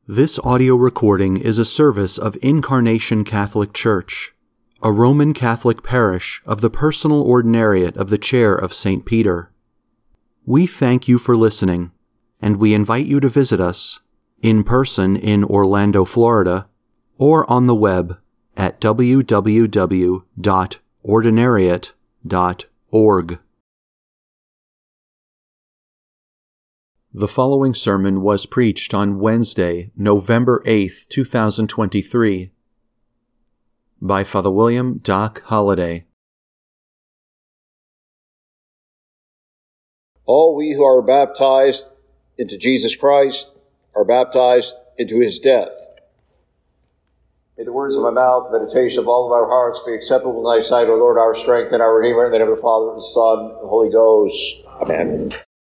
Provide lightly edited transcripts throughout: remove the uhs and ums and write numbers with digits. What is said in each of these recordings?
This audio recording is a service of Incarnation Catholic Church, a Roman Catholic parish of the Personal Ordinariate of the Chair of St. Peter. We thank you for listening, and we invite you to visit us in person in Orlando, Florida, or on the web at www.ordinariate.org. The following sermon was preached on Wednesday, November 8th, 2023, by Father William Doc Holliday. All we who are baptized into Jesus Christ are baptized into his death. May the words of my mouth, meditation of all of our hearts be acceptable in thy sight, O Lord, our strength and our Redeemer, in the name of the Father, and the Son, and the Holy Ghost. Amen.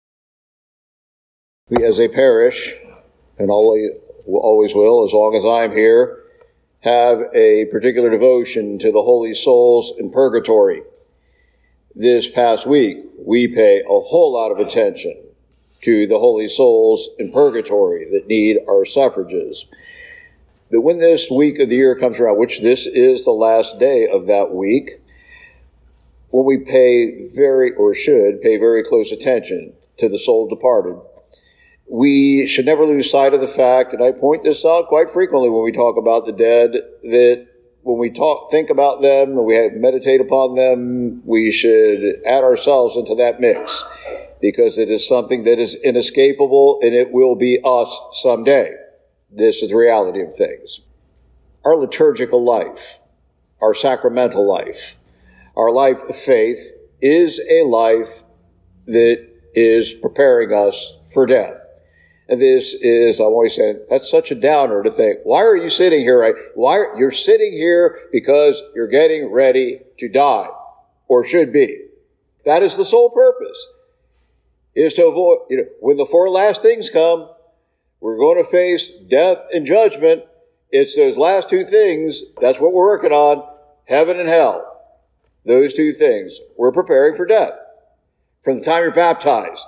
We as a parish, and always will, as long as I'm here, have a particular devotion to the holy souls in purgatory. This past week, we pay a whole lot of attention to the holy souls in purgatory that need our suffrages. But when this week of the year comes around, which this is the last day of that week, when we should pay very close attention to the soul departed, we should never lose sight of the fact, and I point this out quite frequently when we talk about the dead, that when we think about them, and we meditate upon them, we should add ourselves into that mix, because it is something that is inescapable, and it will be us someday. This is the reality of things. Our liturgical life, our sacramental life, our life of faith is a life that is preparing us for death. And this is, I'm always saying, that's such a downer to think, why are you sitting here, right? You're sitting here because you're getting ready to die, or should be. That is the sole purpose, is to avoid, when the four last things come, we're going to face death and judgment. It's those last two things, that's what we're working on, heaven and hell. Those two things. We're preparing for death. From the time you're baptized.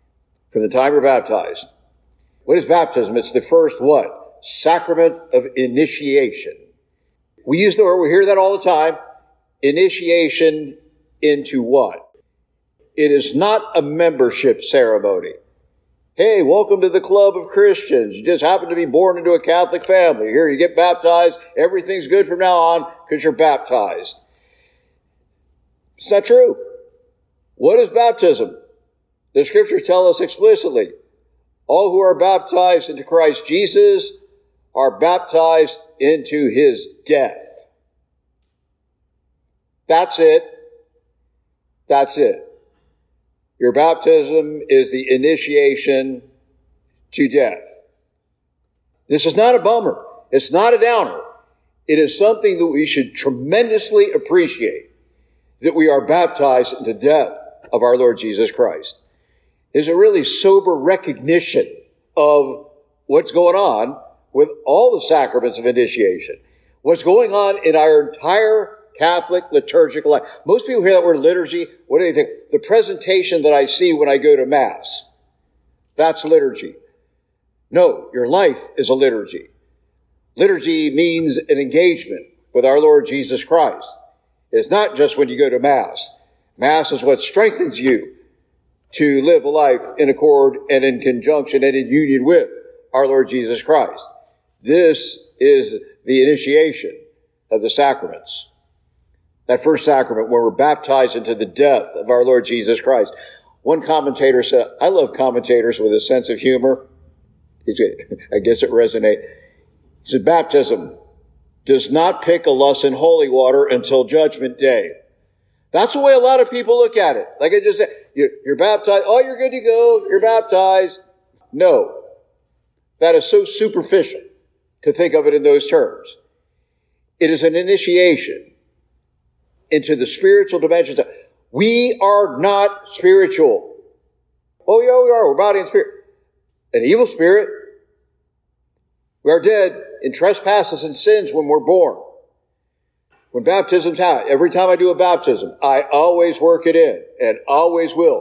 What is baptism? It's the first what? Sacrament of initiation. We use the word, we hear that all the time. Initiation into what? It is not a membership ceremony. Hey, welcome to the club of Christians. You just happen to be born into a Catholic family. Here, you get baptized. Everything's good from now on because you're baptized. It's not true. What is baptism? The scriptures tell us explicitly. All who are baptized into Christ Jesus are baptized into his death. That's it. Your baptism is the initiation to death. This is not a bummer. It's not a downer. It is something that we should tremendously appreciate, that we are baptized into death of our Lord Jesus Christ. Is a really sober recognition of what's going on with all the sacraments of initiation. What's going on in our entire Catholic liturgical life. Most people hear that word liturgy. What do they think? The presentation that I see when I go to Mass. That's liturgy. No, your life is a liturgy. Liturgy means an engagement with our Lord Jesus Christ. It's not just when you go to Mass. Mass is what strengthens you to live a life in accord and in conjunction and in union with our Lord Jesus Christ. This is the initiation of the sacraments. That first sacrament when we're baptized into the death of our Lord Jesus Christ. One commentator said, I love commentators with a sense of humor. I guess it resonates. He said, baptism does not pick a lust in holy water until Judgment Day. That's the way a lot of people look at it. Like I just said, you're baptized. Oh, you're good to go. You're baptized. No. That is so superficial to think of it in those terms. It is an initiation into the spiritual dimensions. We are not spiritual. Oh, yeah, we are. We're body and spirit. An evil spirit. We are dead in trespasses and sins when we're born. When baptism's happening, every time I do a baptism, I always work it in and always will.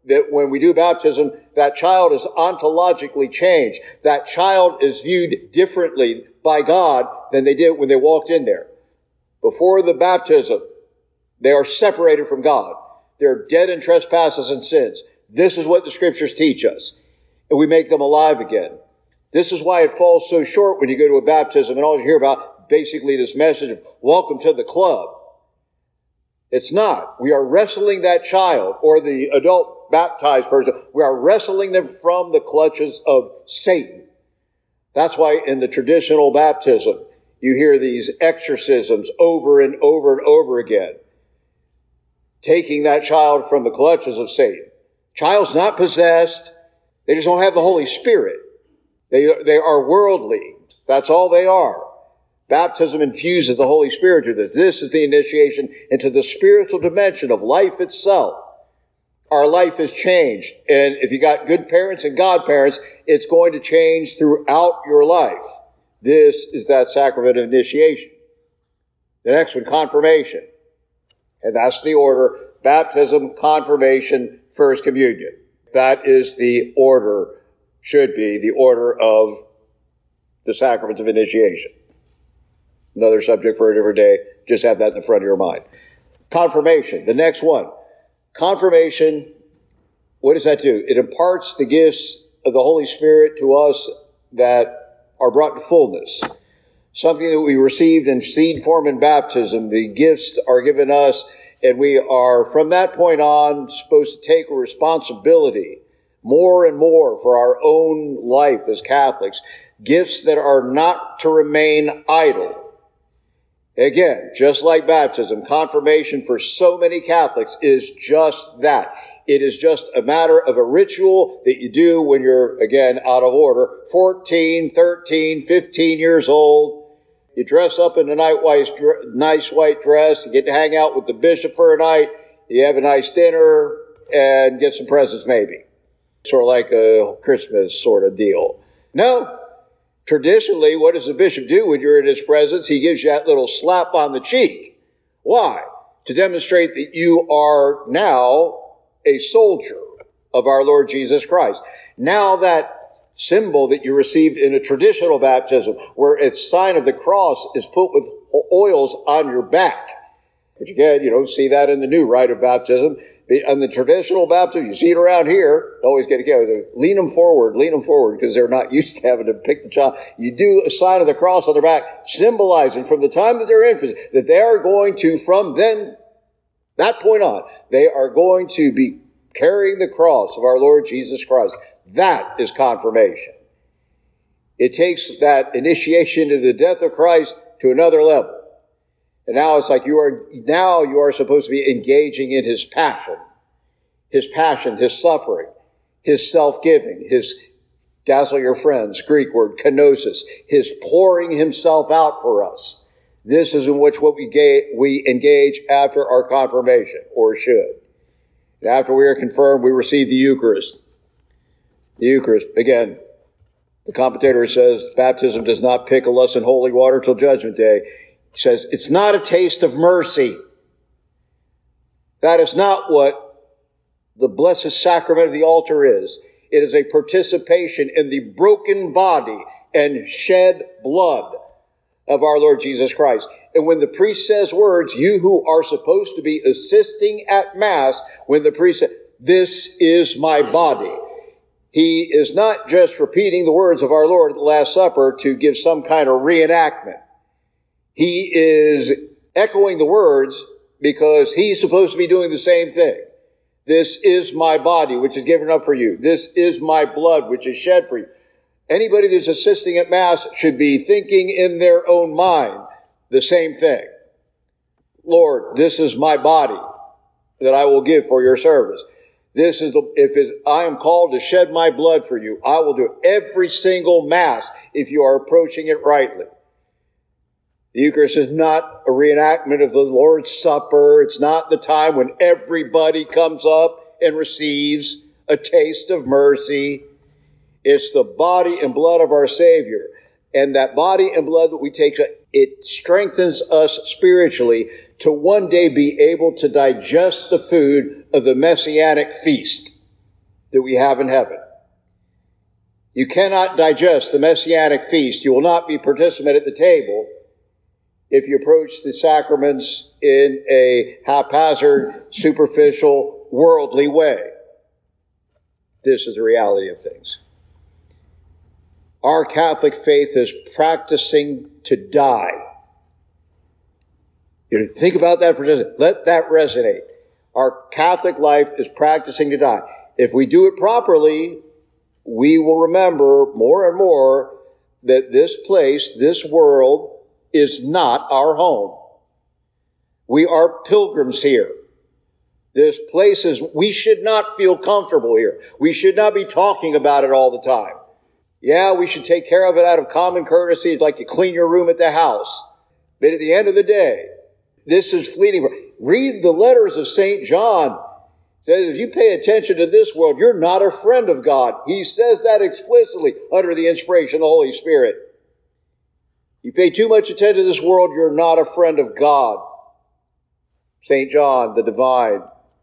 that when we do baptism, that child is ontologically changed. That child is viewed differently by God than they did when they walked in there. Before the baptism, they are separated from God. They're dead in trespasses and sins. This is what the scriptures teach us. And we make them alive again. This is why it falls so short when you go to a baptism and all you hear about basically this message of welcome to the club. It's not. We are wrestling that child or the adult baptized person. We are wrestling them from the clutches of Satan. That's why in the traditional baptism, you hear these exorcisms over and over and over again, taking that child from the clutches of Satan. Child's not possessed. They just don't have the Holy Spirit. They are worldly. That's all they are. Baptism infuses the Holy Spirit to this. This is the initiation into the spiritual dimension of life itself. Our life is changed. And if you got good parents and godparents, it's going to change throughout your life. This is that sacrament of initiation. The next one, confirmation. And that's the order. Baptism, confirmation, first communion. That is the order, should be the order of the sacrament of initiation. Another subject for a different day. Just have that in the front of your mind. Confirmation, the next one. Confirmation, what does that do? It imparts the gifts of the Holy Spirit to us that are brought to fullness. Something that we received in seed form in baptism. The gifts are given us, and we are, from that point on, supposed to take a responsibility more and more for our own life as Catholics. Gifts that are not to remain idle. Again, just like baptism, confirmation for so many Catholics is just that. It is just a matter of a ritual that you do when you're, again, out of order. 14, 13, 15 years old. You dress up in a nice white dress. You get to hang out with the bishop for a night. You have a nice dinner and get some presents maybe. Sort of like a Christmas sort of deal. No. Traditionally, what does the bishop do when you're in his presence? He gives you that little slap on the cheek. Why? To demonstrate that you are now a soldier of our Lord Jesus Christ. Now that symbol that you received in a traditional baptism, where a sign of the cross is put with oils on your back. But again, you don't see that in the new rite of baptism. On the traditional baptism, you see it around here. They always get together. Lean them forward, because they're not used to having to pick the child. You do a sign of the cross on their back, symbolizing from the time that they're infants, that they are going to, from then, that point on, they are going to be carrying the cross of our Lord Jesus Christ. That is confirmation. It takes that initiation into the death of Christ to another level. And now it's like you are supposed to be engaging in his passion, his suffering, his self-giving, his dazzle your friends, Greek word, kenosis, his pouring himself out for us. This is in which what we engage after our confirmation, or should. And after we are confirmed, we receive the Eucharist. The Eucharist, again, the commentator says, baptism does not pickle us in holy water till Judgment Day. He says, it's not a taste of mercy. That is not what the blessed sacrament of the altar is. It is a participation in the broken body and shed blood of our Lord Jesus Christ. And when the priest says words, you who are supposed to be assisting at Mass, when the priest says, this is my body, he is not just repeating the words of our Lord at the Last Supper to give some kind of reenactment. He is echoing the words because he's supposed to be doing the same thing. This is my body, which is given up for you. This is my blood, which is shed for you. Anybody that's assisting at Mass should be thinking in their own mind the same thing. Lord, this is my body that I will give for your service. I am called to shed my blood for you, I will do every single Mass if you are approaching it rightly. The Eucharist is not a reenactment of the Lord's Supper. It's not the time when everybody comes up and receives a taste of mercy. It's the body and blood of our Savior. And that body and blood that we take, it strengthens us spiritually to one day be able to digest the food of the Messianic feast. that we have in heaven. You cannot digest the Messianic feast. You will not be participant at the table if you approach the sacraments in a haphazard, superficial, worldly way. This is the reality of things. Our Catholic faith is practicing to die. You think about that for just a second. Let that resonate. Our Catholic life is practicing to die. If we do it properly, we will remember more and more that this place, this world, is not our home. We are pilgrims here. This place is, we should not feel comfortable here. We should not be talking about it all the time. Yeah, we should take care of it out of common courtesy. It's like you clean your room at the house. But at the end of the day, this is fleeting. Read the letters of St. John. It says, if you pay attention to this world, you're not a friend of God. He says that explicitly under the inspiration of the Holy Spirit. You pay too much attention to this world, you're not a friend of God. St. John, the Divine.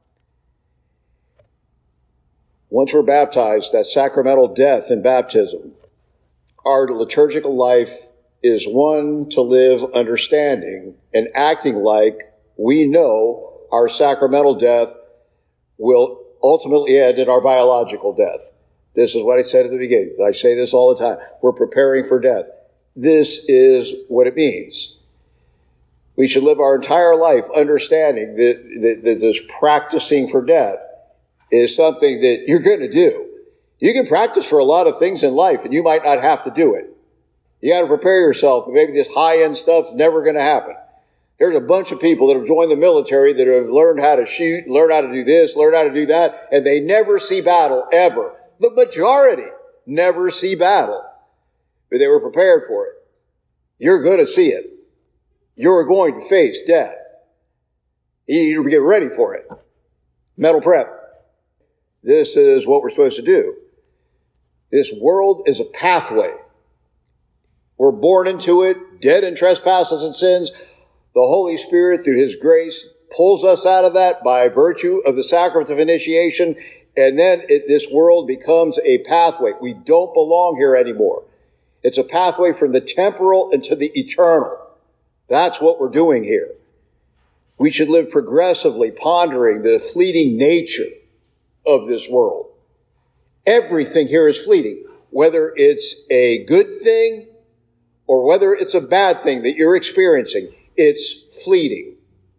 Once we're baptized, that sacramental death in baptism, our liturgical life is one to live understanding and acting like we know our sacramental death will ultimately end in our biological death. This is what I said at the beginning. I say this all the time. We're preparing for death. This is what it means. We should live our entire life understanding that this practicing for death is something that you're going to do. You can practice for a lot of things in life, and you might not have to do it. You got to prepare yourself, but maybe this high-end stuff's never going to happen. There's a bunch of people that have joined the military that have learned how to shoot, learned how to do this, learned how to do that, and they never see battle, ever. The majority never see battle, but they were prepared for it. You're going to see it. You're going to face death. You need to get ready for it. Mental prep. This is what we're supposed to do. This world is a pathway. We're born into it, dead in trespasses and sins. The Holy Spirit, through His grace, pulls us out of that by virtue of the sacrament of initiation, and then this world becomes a pathway. We don't belong here anymore. It's a pathway from the temporal into the eternal. That's what we're doing here. We should live progressively, pondering the fleeting nature of this world. Everything here is fleeting, whether it's a good thing or whether it's a bad thing that you're experiencing. It's fleeting.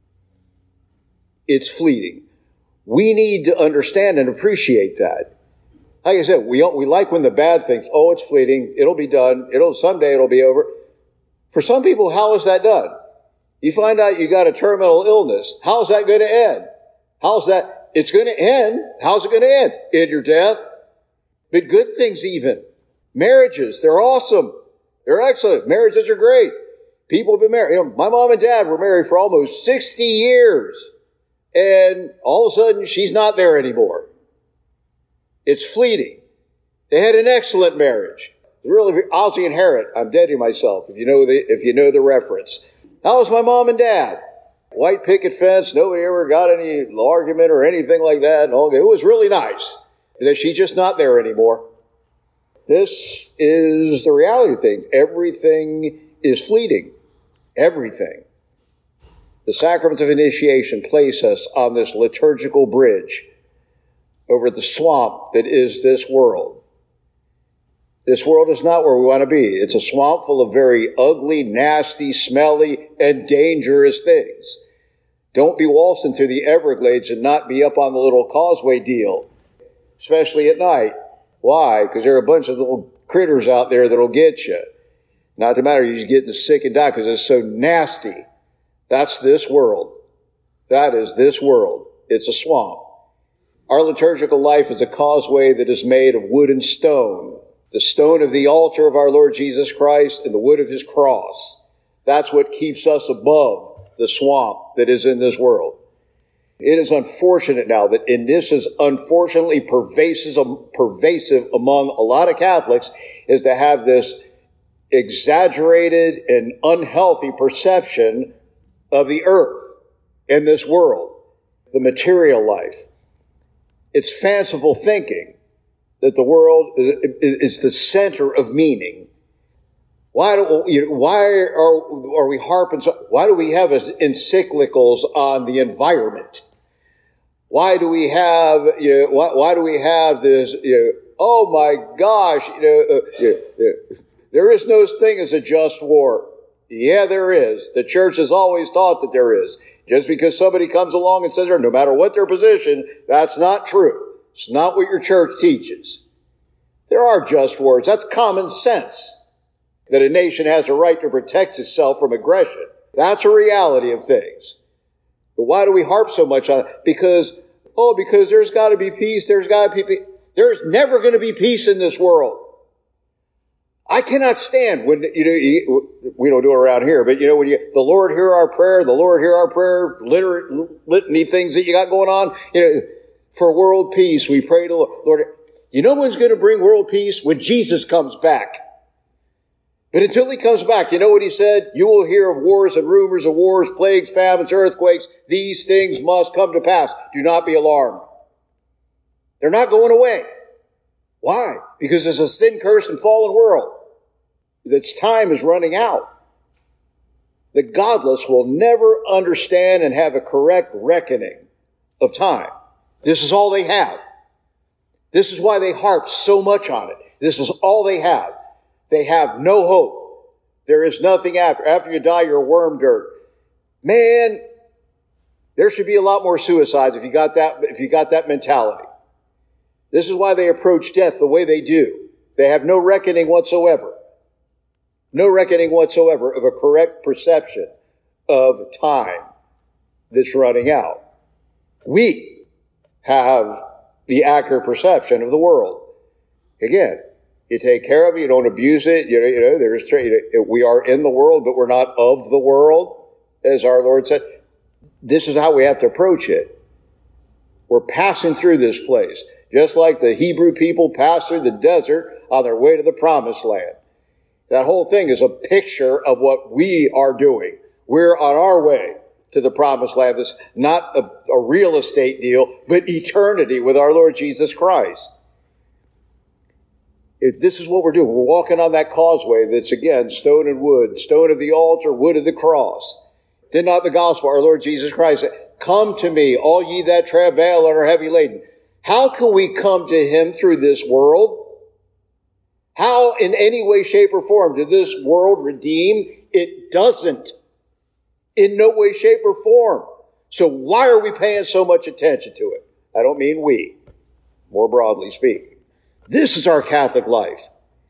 It's fleeting. We need to understand and appreciate that. Like I said, we like when the bad things, oh, it's fleeting, it'll be done, someday it'll be over. For some people, how is that done? You find out you got a terminal illness. How's that going to end? It's going to end. How's it going to end? In your death. But good things even. Marriages, they're awesome. They're excellent. Marriages are great. People have been married. My mom and dad were married for almost 60 years. And all of a sudden, she's not there anymore. It's fleeting. They had an excellent marriage. Really, Ozzie and Harriet, I'm dead to myself, if you know the reference. How was my mom and dad? White picket fence, nobody ever got any argument or anything like that. It was really nice. She's just not there anymore. This is the reality of things. Everything is fleeting. Everything. The sacrament of initiation place us on this liturgical bridge over the swamp that is this world. This world is not where we want to be. It's a swamp full of very ugly, nasty, smelly, and dangerous things. Don't be waltzing through the Everglades and not be up on the little causeway deal, especially at night. Why? Because there are a bunch of little critters out there that'll get you. Not to matter, you're just getting sick and die because it's so nasty. That's this world. That is this world. It's a swamp. Our liturgical life is a causeway that is made of wood and stone. The stone of the altar of our Lord Jesus Christ and the wood of His cross. That's what keeps us above the swamp that is in this world. It is unfortunate now that, and this is unfortunately pervasive among a lot of Catholics, is to have this exaggerated and unhealthy perception of the earth and this world, the material life. It's fanciful thinking. that the world is the center of meaning. Why are we harping? Why do we have encyclicals on the environment? Why do we have, why do we have this, oh my gosh, there is no such thing as a just war. Yeah, there is. The church has always taught that there is. Just because somebody comes along and says, no matter what their position, that's not true. It's not what your church teaches. There are just wars. That's common sense. That a nation has a right to protect itself from aggression. That's a reality of things. But why do we harp so much on it? Because there's got to be peace. There's got to be peace. There's never going to be peace in this world. I cannot stand when, we don't do it around here, but when the Lord hear our prayer, litany things that you got going on, for world peace, we pray to the Lord. You know when's going to bring world peace? When Jesus comes back. But until he comes back, you know what he said? You will hear of wars and rumors of wars, plagues, famines, earthquakes. These things must come to pass. Do not be alarmed. They're not going away. Why? Because it's a sin, cursed, and fallen world. Its time is running out. The godless will never understand and have a correct reckoning of time. This is all they have. This is why they harp so much on it. This is all they have. They have no hope. There is nothing after. After you die, you're worm dirt. Man, there should be a lot more suicides if you got that mentality. This is why they approach death the way they do. They have no reckoning whatsoever. No reckoning whatsoever of a correct perception of time that's running out. We have the accurate perception of the world. Again, you take care of it, you don't abuse it. We are in the world, but we're not of the world, as our Lord said. This is how we have to approach it. We're passing through this place, just like the Hebrew people passed through the desert on their way to the promised land. That whole thing is a picture of what we are doing. We're on our way to the promised land. It's not a real estate deal, but eternity with our Lord Jesus Christ. This is what we're doing. We're walking on that causeway that's, again, stone and wood, stone of the altar, wood of the cross. Did not the gospel, our Lord Jesus Christ said, come to me, all ye that travail and are heavy laden. How can we come to him through this world? How, in any way, shape, or form, does this world redeem? It doesn't. In no way, shape, or form. So why are we paying so much attention to it? I don't mean we, more broadly speaking. This is our Catholic life.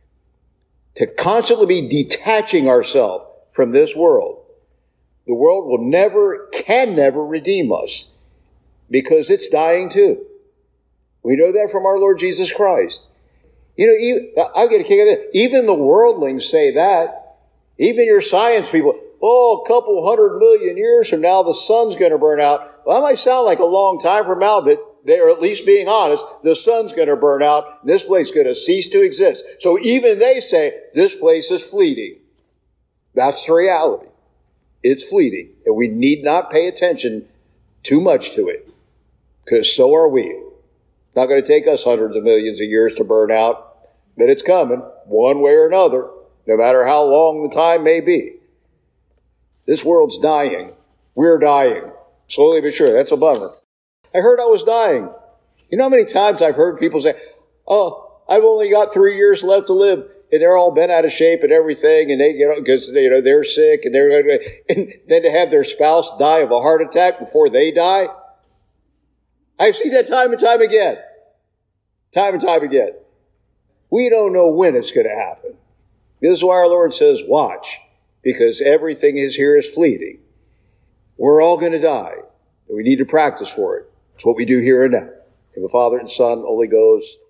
To constantly be detaching ourselves from this world. The world can never redeem us because it's dying too. We know that from our Lord Jesus Christ. I get a kick out of that. Even the worldlings say that. Even your science people, a couple 100 million years from now, the sun's going to burn out. Well, that might sound like a long time from now, but they're at least being honest. The sun's going to burn out. And this place is going to cease to exist. So even they say this place is fleeting. That's the reality. It's fleeting. And we need not pay attention too much to it. Because so are we. It's not going to take us hundreds of millions of years to burn out. But it's coming, one way or another, no matter how long the time may be. This world's dying. We're dying. Slowly but surely. That's a bummer. I heard I was dying. You know how many times I've heard people say, I've only got 3 years left to live. And they're all bent out of shape and everything. And because they're sick and and then to have their spouse die of a heart attack before they die. I've seen that time and time again. Time and time again. We don't know when it's going to happen. This is why our Lord says, watch, because everything here is fleeting. We're all going to die. And we need to practice for it. It's what we do here and now. In the Father and Son, Holy Ghost.